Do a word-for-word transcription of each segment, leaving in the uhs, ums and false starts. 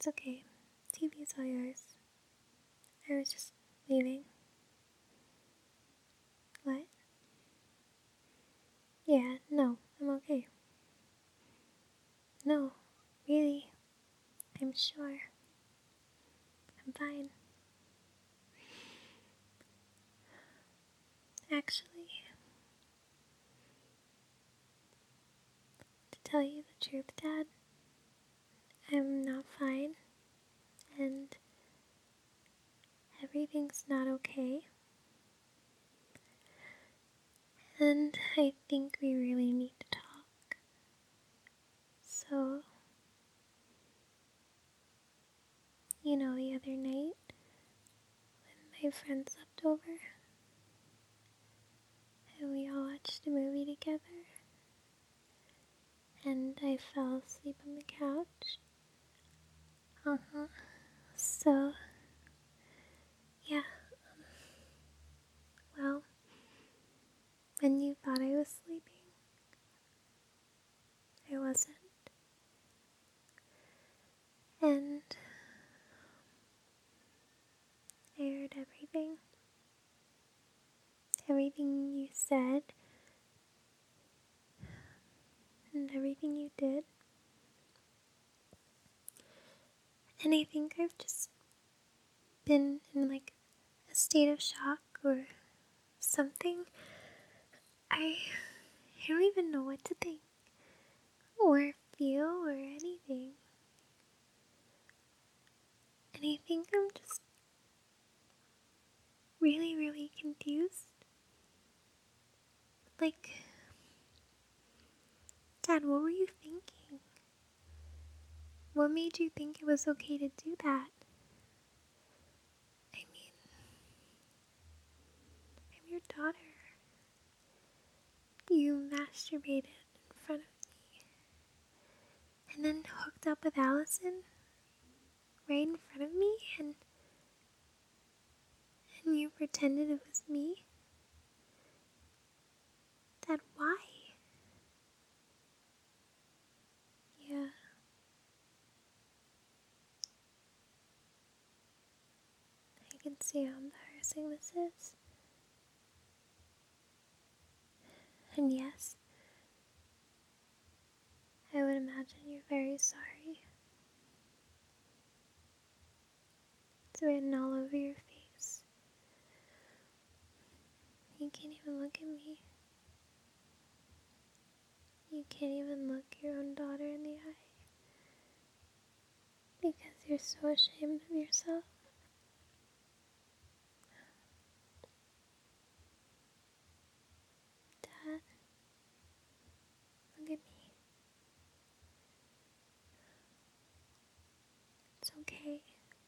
It's okay. T V's all yours. I was just leaving. What? Yeah, no, I'm okay. No, really. I'm sure. I'm fine. Actually, to tell you the truth, Dad, I'm not fine, and everything's not okay. And I think we really need to talk. So, you know, the other night, when my friends slept over, and we all watched a movie together, and I fell asleep on the couch. Uh-huh. So, yeah. Well, when you thought I was sleeping, I wasn't. And I heard everything. Everything you said, and everything you did. And I think I've just been in like a state of shock or something. I, I don't even know what to think or feel or anything. And I think I'm just really, really confused. Like, Dad, what were you thinking? What made you think it was okay to do that? I mean, I'm your daughter. You masturbated in front of me and then hooked up with Allison right in front of me, and and you pretended it was me? Dad, why? Yeah. I can see how embarrassing this is. And yes, I would imagine you're very sorry. It's written all over your face. You can't even look at me. You can't even look your own daughter in the eye. Because you're so ashamed of yourself. Dad, look at me. It's okay.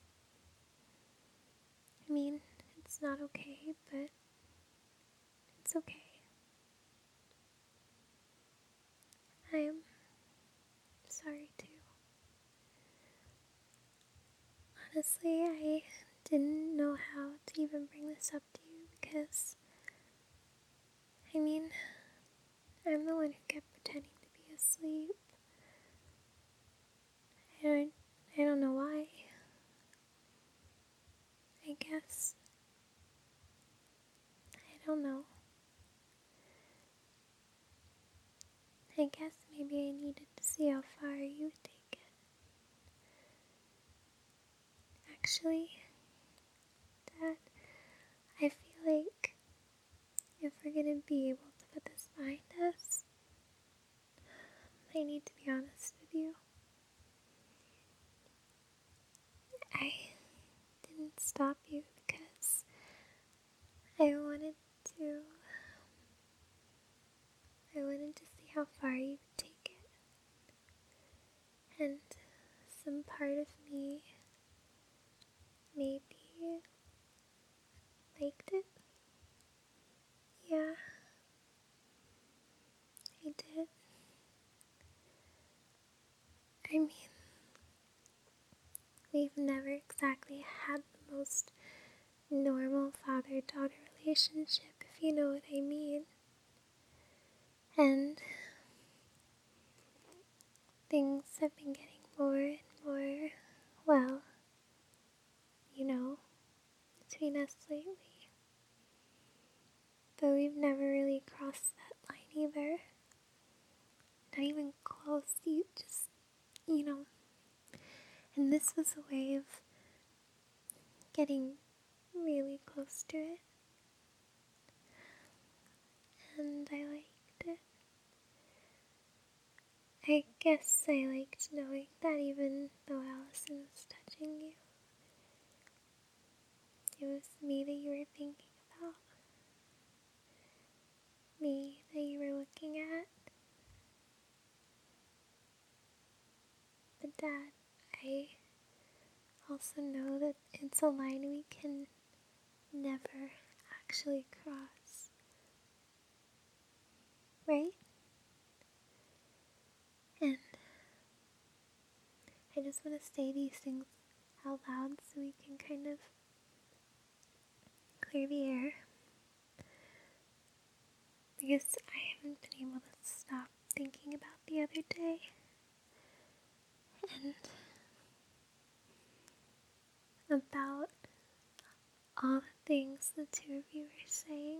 I mean, it's not okay, but it's okay. I'm sorry too. Honestly, I didn't know how to even bring this up to you because, I mean, I'm the one who kept pretending to be asleep. And I, I don't know why. I guess. I don't know. I guess maybe I needed to see how far you would take it. Actually, Dad, I feel like if we're gonna be able to put this behind us, I need to be honest with you. I didn't stop you because I wanted to. I wanted to see how far you would take it. And some part of me maybe liked it. Yeah, I did. I mean, we've never exactly had the most normal father-daughter relationship, if you know what I mean. And things have been getting more and more, us lately. But we've never really crossed that line either. Not even close. You just, you know. And this was a way of getting really close to it. And I liked it. I guess I liked knowing that even though Allison was touching you, it was me that you were thinking about. Me that you were looking at. But Dad, I also know that it's a line we can never actually cross. Right? And I just want to say these things out loud so we can kind of clear the air. Because I haven't been able to stop thinking about the other day. And about all the things the two of you were saying.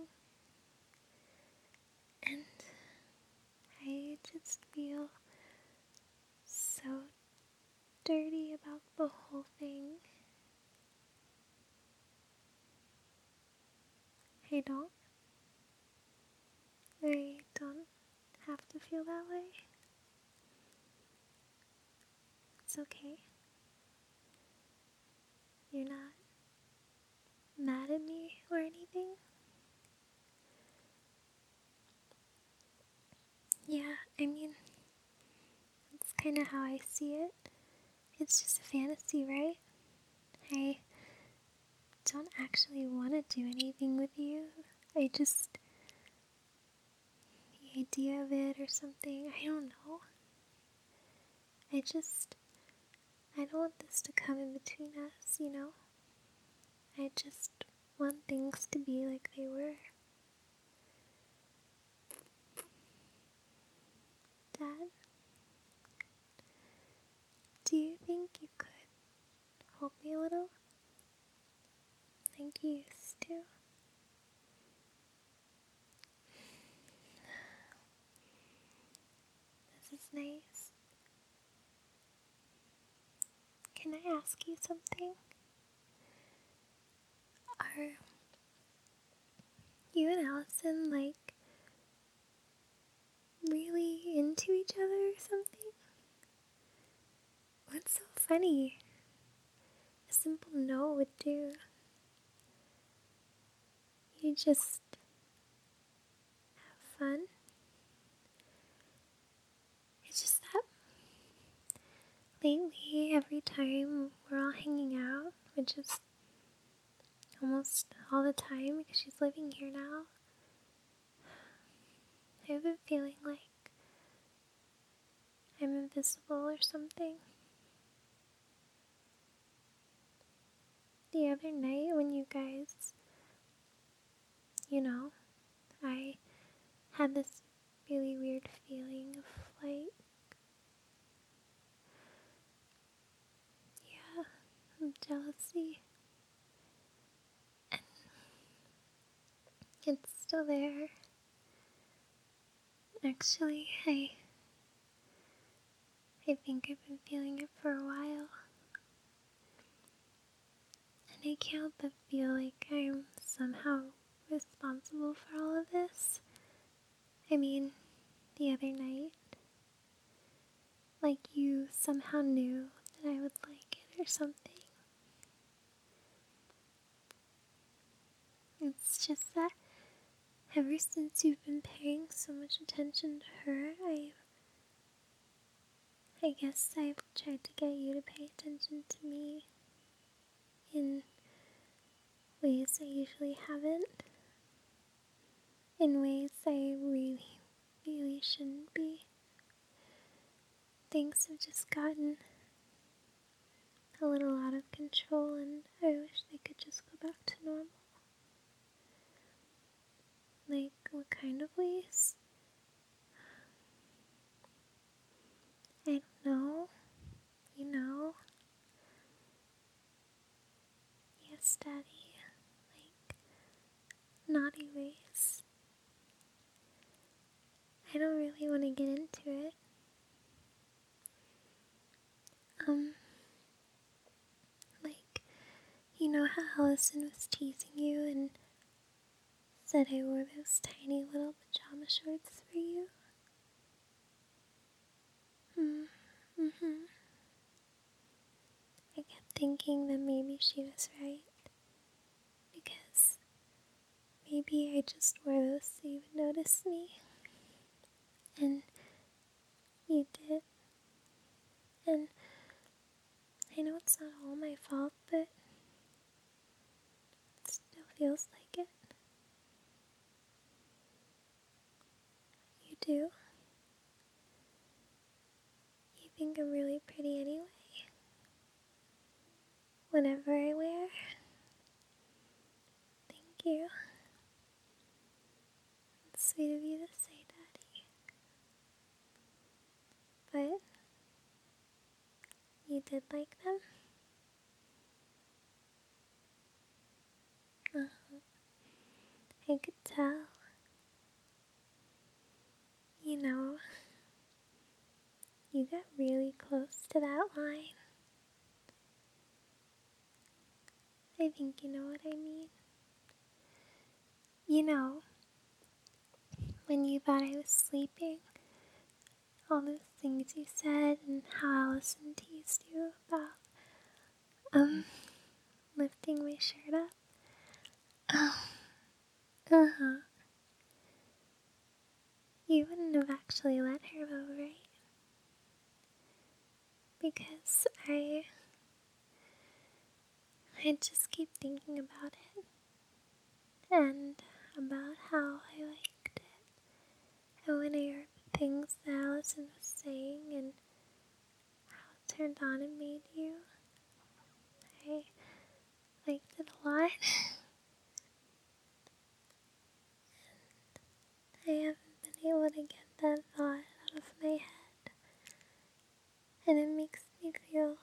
And I just feel so dirty about the whole thing. I don't. I don't have to feel that way. It's okay. You're not mad at me or anything. Yeah, I mean, that's kind of how I see it. It's just a fantasy, right? I don't actually want to do anything with you. I just, the idea of it or something, I don't know. I just, I don't want this to come in between us, you know? I just want things to be like they were. Dad, do you think you could hold me a little? Like you used to? This is nice. Can I ask you something? Are you and Allison, like, really into each other or something? What's so funny? A simple no would do. You just have fun. It's just that lately, every time we're all hanging out, which is almost all the time because she's living here now, I've been feeling like I'm invisible or something. The other night when you guys, you know, I had this really weird feeling of like, yeah, of jealousy. And it's still there. Actually, I I think I've been feeling it for a while. And I can't help but feel like I'm somehow responsible for all of this. I mean, the other night, like you somehow knew that I would like it or something. It's just that ever since you've been paying so much attention to her, I've I guess I've tried to get you to pay attention to me in ways I usually haven't. In ways I really, really shouldn't be. Things have just gotten a little out of control and I wish they could just go back to normal. Like, what kind of ways? I don't know. You know? Yes, Daddy. get into it. Um, like, you know how Allison was teasing you and said I wore those tiny little pajama shorts for you? Mm, mm-hmm. I kept thinking that maybe she was right, because maybe I just wore those so you would notice me, and you did. And I know it's not all my fault, but it still feels like it. You do. You think I'm really pretty anyway. Whatever I wear. Thank you. It's sweet of you to say, Daddy. But you did like them? Uh-huh. I could tell. You know, you got really close to that line. I think you know what I mean. You know, when you thought I was sleeping, all those things you said and how Allison teased you about, um, lifting my shirt up. Oh, uh-huh. You wouldn't have actually let her though, right? Because I, I just keep thinking about it, and about how I liked it, and when I heard the things that Allison was saying, and how turned on it made you, I liked it a lot. I haven't been able to get that thought out of my head, and it makes me feel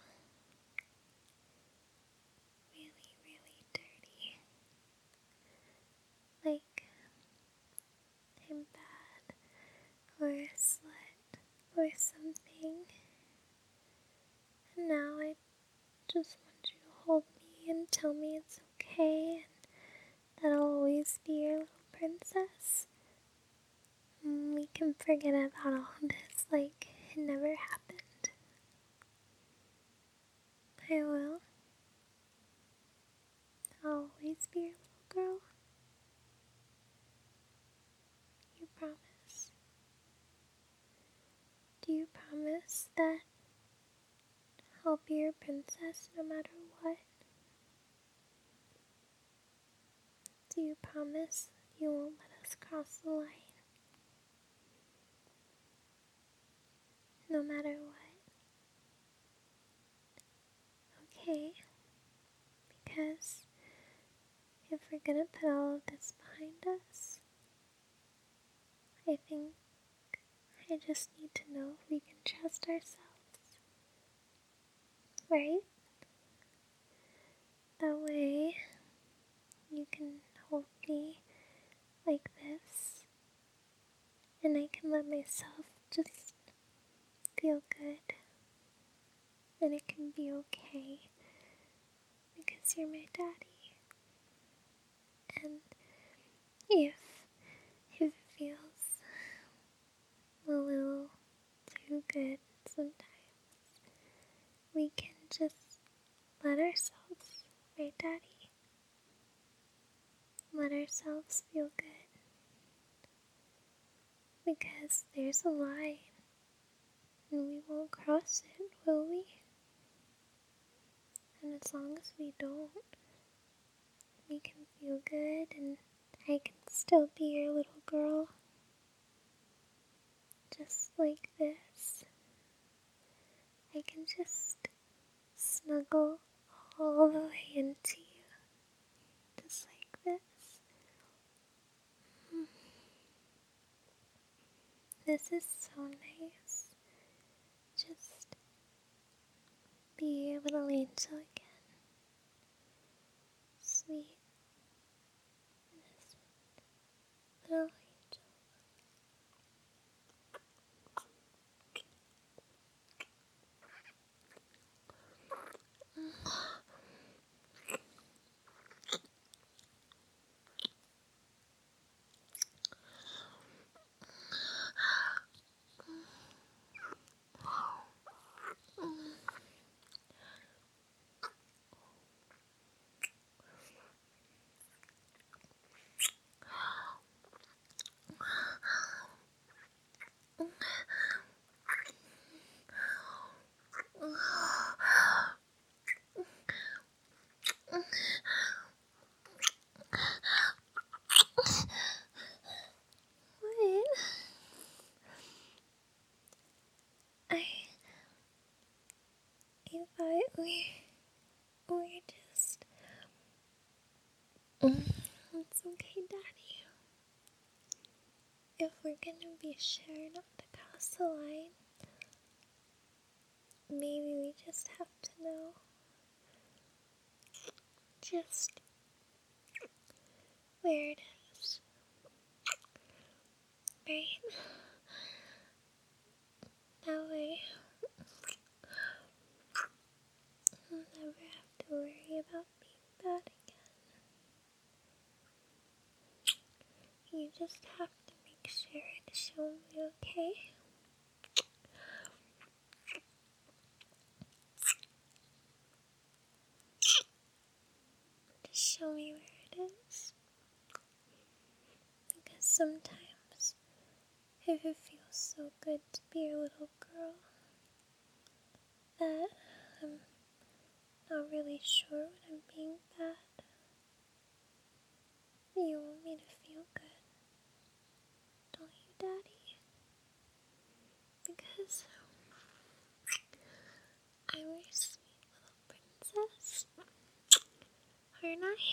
really, really dirty. Like I'm bad, or a slut, or something. And now I just want you to hold me and tell me it's okay, and that I'll always be your little princess. And we can forget about all this like it never happened. I will. I'll always be your little girl. You promise? Do you promise that I'll be your princess no matter what? Do you promise you won't let us cross the line? No matter what? Okay? Because if we're gonna put all of this behind us, I think I just need to know if we can trust ourselves. Right? That way, you can hold me like this, and I can let myself just feel good, and it can be okay, because you're my daddy. And if, if it feels a little too good sometimes, we can just let ourselves, right, Daddy? Let ourselves feel good. Because there's a line, and we won't cross it, will we? And as long as we don't, we can feel good, and I can still be your little girl. Just like this. I can just snuggle all the way into you. Just like this. This is so nice. Just be a little angel again. Sweet, innocent little angel. I thought we were just... Mm, it's okay, Daddy. If we're gonna be shared up the castle line, maybe we just have to know just where it is, right? That way, I'll never have to worry about being bad again. You just have to make sure to show me, okay? Just show me where it is. Because sometimes if it feels so good to be a little girl that I'm not really sure when I'm being bad. You want me to feel good, don't you, Daddy? Because I'm your sweet little princess, aren't I?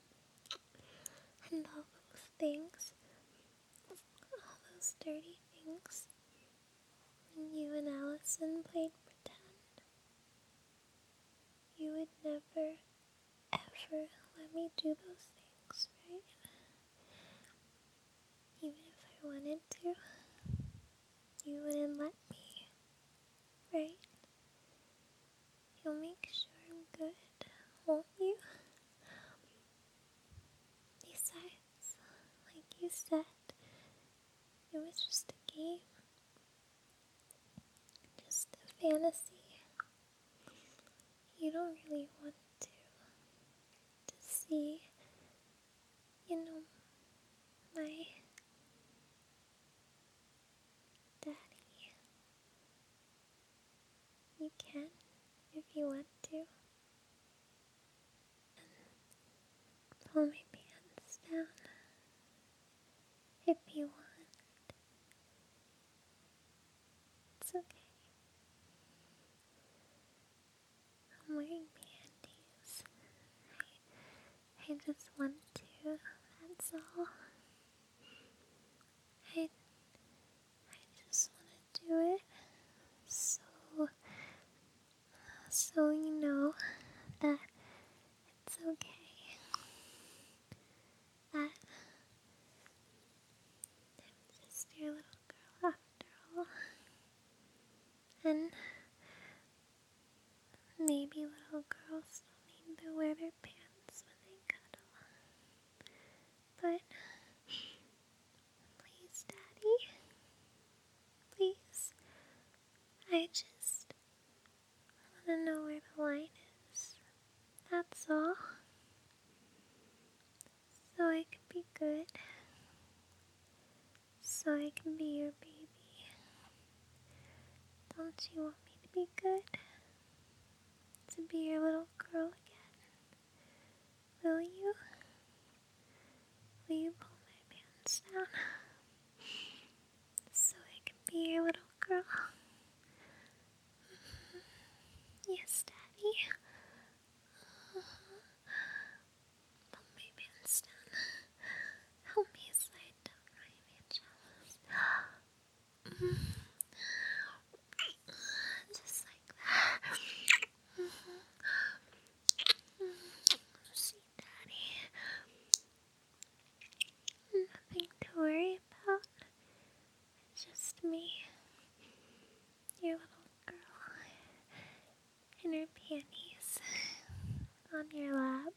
And all those things, all those dirty things, when you and Allison played pretend, you would never, ever let me do those things, right? Even if I wanted to, you wouldn't let me, right? You'll make sure I'm good, won't you? Besides, like you said, it was just a game, just a fantasy. You don't really want to, to see, you know, my daddy. You can, if you want to. And pull my pants down, if you want. It's okay. I'm wearing panties. I, I just want to, that's all. I, I just want to do it so, so you know that it's okay. That I'm just your little girl after all. And maybe little girls don't need to wear their pants when they cuddle. But please, Daddy, please, I just want to know where the line is. That's all. So I can be good. So I can be your baby. Don't you want me to be good? To be your little girl again? Will you? Will you pull my pants down? So I can be your little girl? Yes, Daddy. Pull my pants down. Help me slide down my pajamas. Just like that. See, Daddy. Nothing to worry about. Just me. Your little girl. In her panties. On your lap.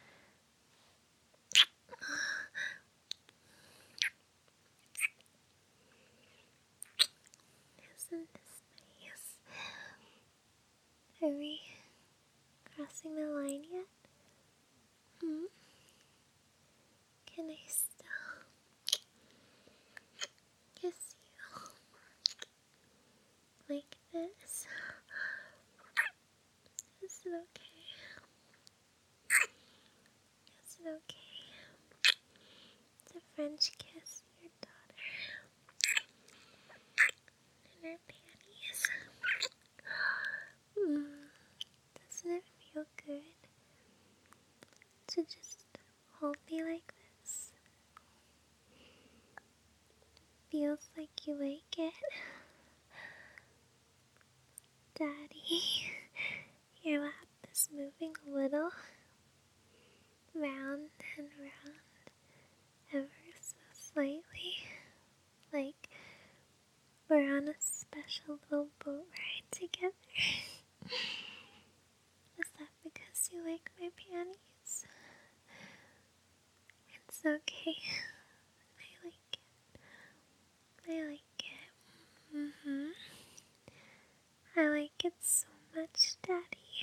Isn't this nice? Are we crossing the line yet? Hmm? Can I still kiss you? Like this? Is it okay? Is it okay? To French kiss your daughter in her panties. Mm. to just hold me like this? Feels like you like it. Daddy, your lap is moving a little, round and round, ever so slightly, like we're on a special little boat ride together. Is that because you like my panties? It's okay. I like it. I like it. Mm-hmm. I like it so much, Daddy.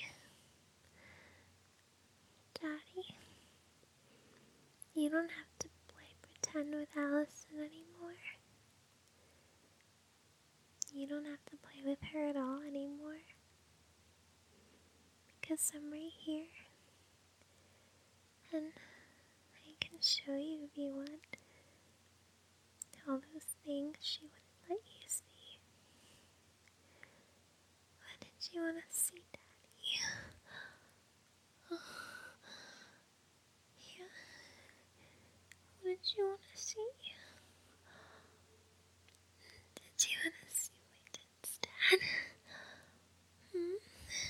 Daddy, you don't have to play pretend with Allison anymore. You don't have to play with her at all anymore. Because I'm right here. And I can show you if you want all those things she wouldn't let you see. What did you want to see, Daddy? Oh, yeah. What did you want to see? Did you want to see my tits, Dad? Hmm?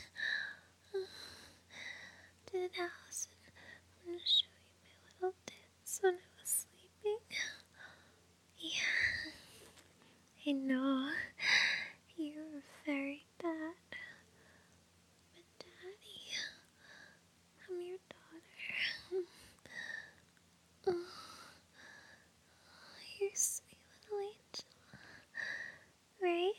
Did Allison want to show you my little tits when I was sleeping? Yeah. I know. You're very bad. But Daddy, I'm your daughter. Oh, you're a sweet little angel. Right?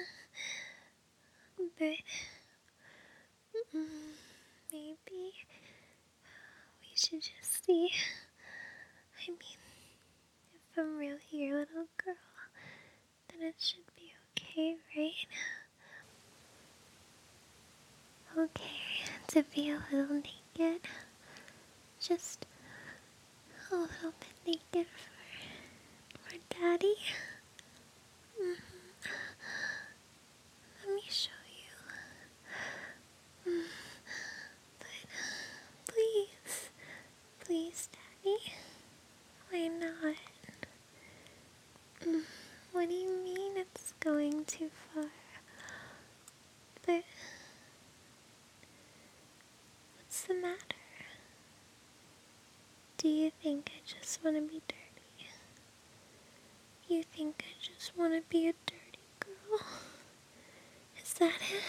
But mm, maybe we should just see. I mean, if I'm really your little girl, then it should be okay, right? Okay, to be a little naked. Just a little bit naked for, for Daddy. Mm-hmm. Let me show you. Mm. But please, please, Daddy. Why not? Mm. What do you mean it's going too far? But what's the matter? Do you think I just want to be dirty? You think I just want to be a dirty girl? Is that it?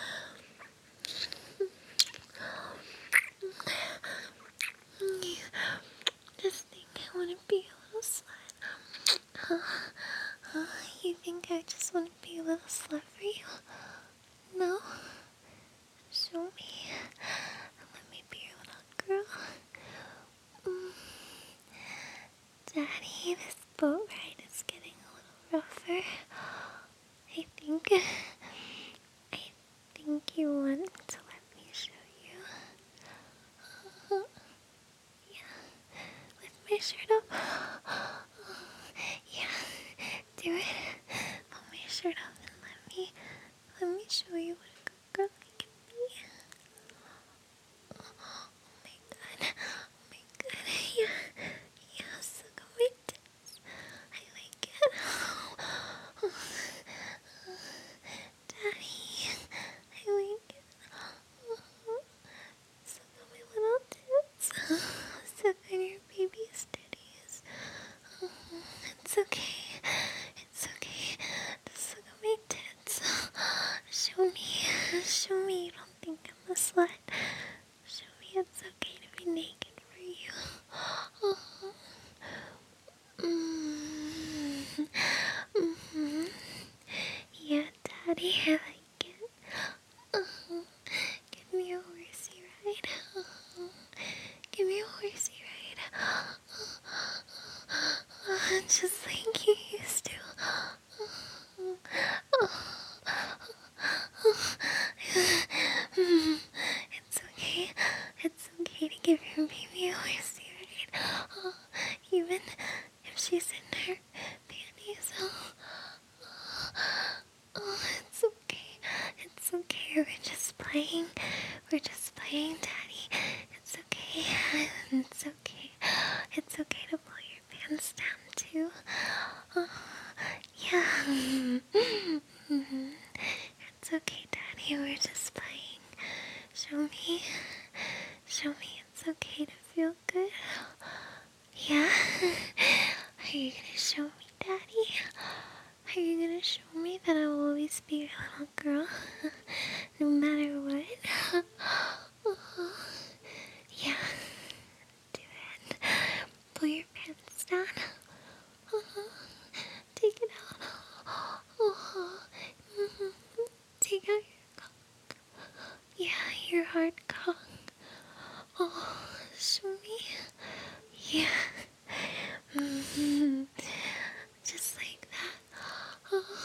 You just think I want to be a little slut? Huh? Huh? You think I just want to be a little slut for you? No? Show me. Let me be your little girl. Mm. Daddy, this boat ride is getting a little rougher. I think, I think you want to let me show you. Uh, yeah, lift my shirt up. Yeah, do it. Pull my shirt up and let me, let me show you what a good girl I can be. Oh my god, oh my god, yeah, yes, look at my tits. I like it. Oh, Daddy, I like it. Oh, suck on my little tits. Suck on your baby's titties. Oh, it's okay. It's okay. Just suck on my tits. Show me. Show me you don't think I'm a slut. Show me it's okay to be naked for you. Oh. Mm-hmm. Mm-hmm. Yeah, Daddy, I like it. Uh-huh. Give me a horsey ride. Uh-huh. Give me a horsey ride. Uh-huh. Just like you used to. Uh-huh. It's okay. It's okay to give your baby a horsey ride. Uh, even if she's in her panties. Oh, oh, it's okay. It's okay. We're just playing. We're just playing, Daddy. It's okay. you were just playing. Show me. Show me it's okay to feel good. Yeah? Are you gonna show me, Daddy? Are you gonna show me that I will always be your little girl? No matter what? Yeah. Do it. Pull your pants down. Take it out. Take out your cock. Yeah, your hard cock. Oh, show me. Yeah. Mm-hmm. Just like that. Oh.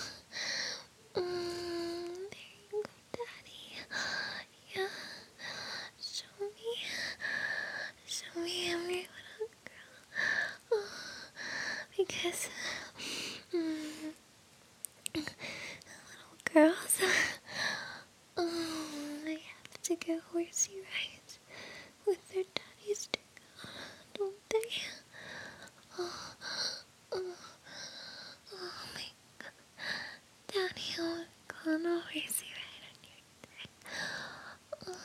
Mm, there you go, Daddy. Yeah. Show me. Show me I'm your little girl. Oh. Because mm, little girls, oh, they have to go horsey rides with their daddies too, don't they? Oh, oh, oh my God. Daddy, I want to go on a horsey ride on your dick. Oh,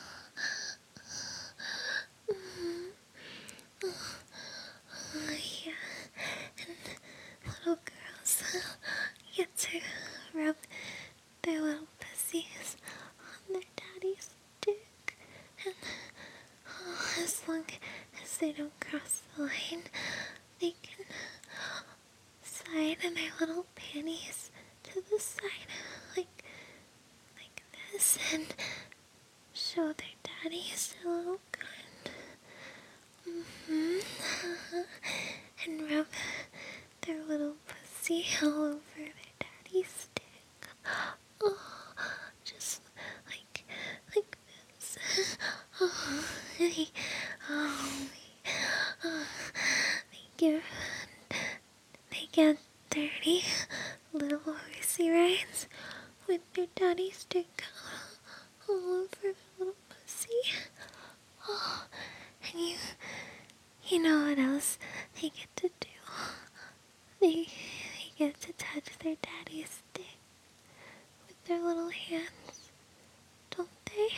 mm, oh, oh, yeah. And little girls get to rub their little pussies on their daddy's dick. And oh, as long as they don't cross the line, they can slide in their little panties to the side, like like this, and show their daddies a little kind. Mm-hmm. And rub their little pussy all over their daddy's dick. Oh, just like like this. Oh, they, oh, they, oh, they get they get dirty little horsey rides with their daddy's dick all over their little pussy. Oh, and you you know what else they get to do? They they get to touch their daddy's dick with their little hands, don't they?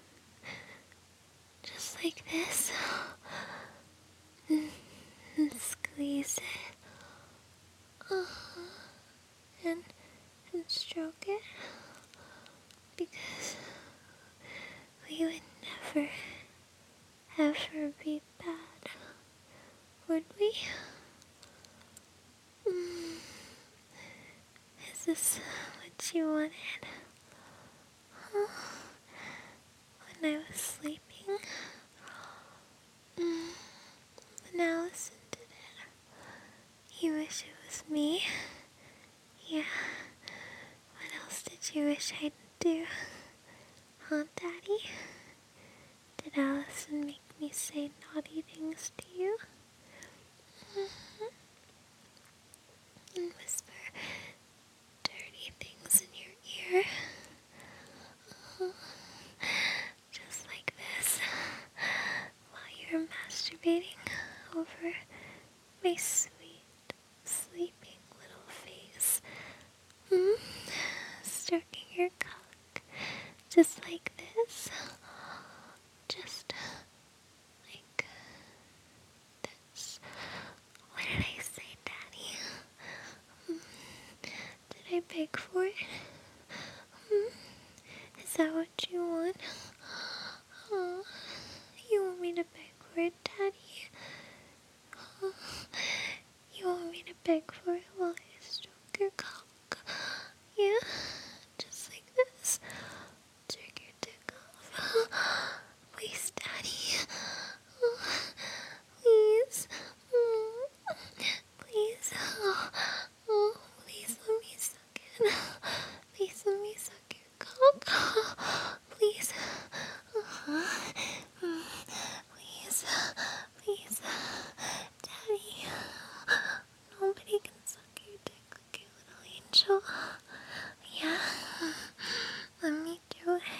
Just like this. And, and squeeze it. Uh-huh. And, and stroke it. Because we would never, ever be bad, would we? Mm. Is this what you wanted? Huh? When I was sleeping? Mm. Now listen to it. You wish it was me? Yeah. What else did you wish I'd do? Huh, Daddy? Did Allison make me say naughty things to you? Mm-hmm. And whisper dirty things in your ear? Uh-huh. Just like this, while you're masturbating over my sweet, sleeping little face. Hmm? Stroking your cock, just like this. Just like this. What did I say, Daddy? Hmm? Did I beg for it? Hmm? Is that what you want? Oh, you want me to beg for it, Daddy? Oh, you want me to beg for it while I stroke your cock? Yeah? Just like this. Jerk your dick off. Please, Daddy. Oh, please. Mm. Please. Oh, oh, please let me suck it. Please let me suck your cock. Please. Uh-huh. Mm. Please. Please. Daddy. Nobody can suck your dick like your little angel. Yeah. Let me do it.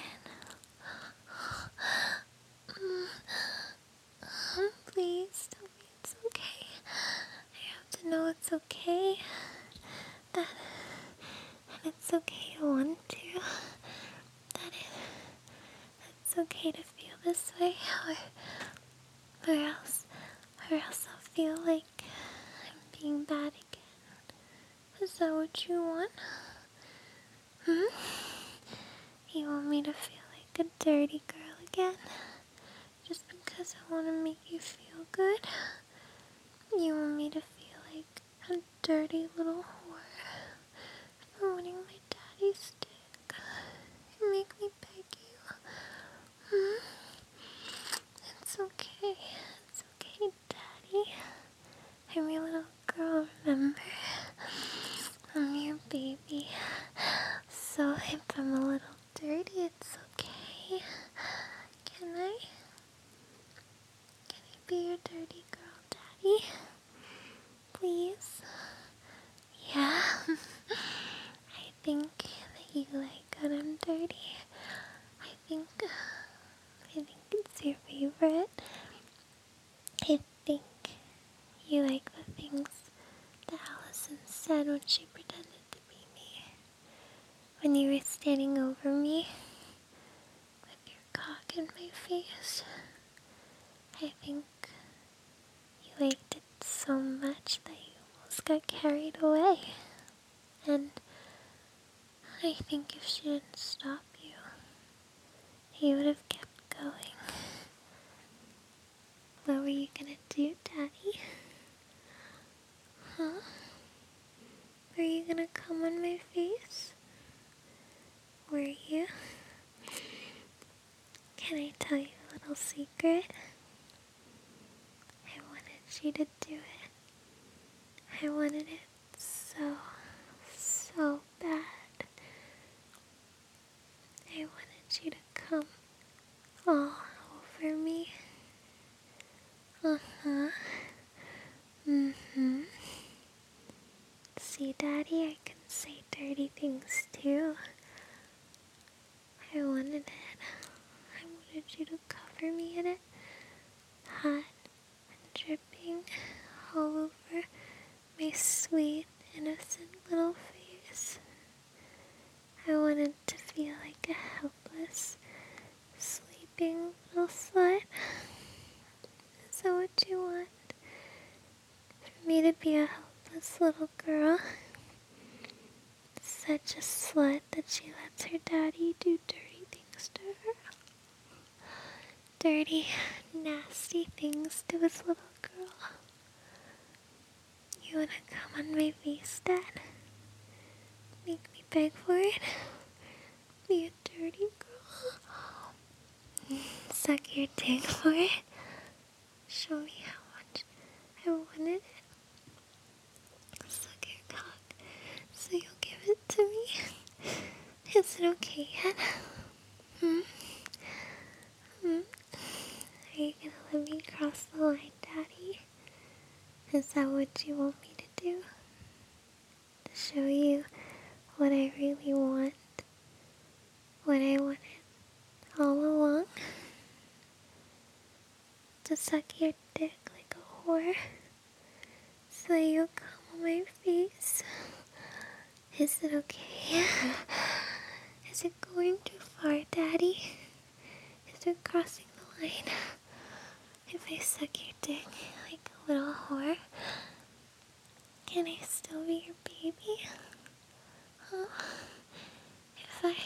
Um, please tell me it's okay. I have to know it's okay. That, that it's okay to want to. That it okay to feel this way, or, or else, or else I'll feel like I'm being bad again. Is that what you want? Hmm? You want me to feel like a dirty girl again? Just because I want to make you feel good? You want me to feel like a dirty little whore for wanting my daddy's dick? You make me beg you. Hmm? It's okay. It's okay, Daddy. I'm your little girl, remember? I'm your baby. So if I'm a little dirty, it's okay. Can I? Can I be your dirty girl, Daddy? Please? Yeah? I think that you like when I'm dirty. I think, I think it's your favorite. I think you like the things that Allison said when she pretended to be me. When you were standing over me with your cock in my face. I think you liked it so much that you almost got carried away. And I think if she didn't stop you, you would have kept going. What were you gonna do, Daddy? Huh? Were you gonna come on my face? Were you? Can I tell you a little secret? I wanted you to do it. I wanted it so, so bad. I wanted you to come all over me. Uh-huh. Mm-hmm. See, Daddy, I can say dirty things too. I wanted it. I wanted you to cover me in it. Hot and dripping all over my sweet, innocent little face. I wanted to feel like a helpless, sleeping little slut. Is that what you want? For me to be a helpless little girl? Such a slut that she lets her daddy do dirty things to her. Dirty, nasty things to his little girl. You wanna come on my face, Dad? Make me beg for it? Be a dirty girl? Suck your dick for it? Show me how much I wanted it. Suck your cock so you'll give it to me. Is it okay yet? Hmm? Hmm? Are you gonna let me cross the line, Daddy? Is that what you want me to do? To show you what I really want? What I wanted all along? To suck your dick like a whore? So you'll come on my face? Is it okay? Is it going too far, Daddy? Is it crossing the line? If I suck your dick like a little whore, can I still be your baby? Huh? If I...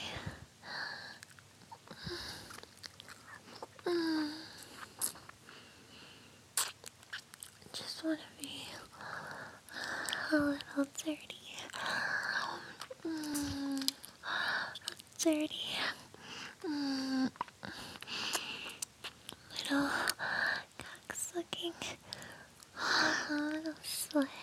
Mm, just want to be a little dirty. Mm, dirty. Mm, little cock-sucking. A little slut.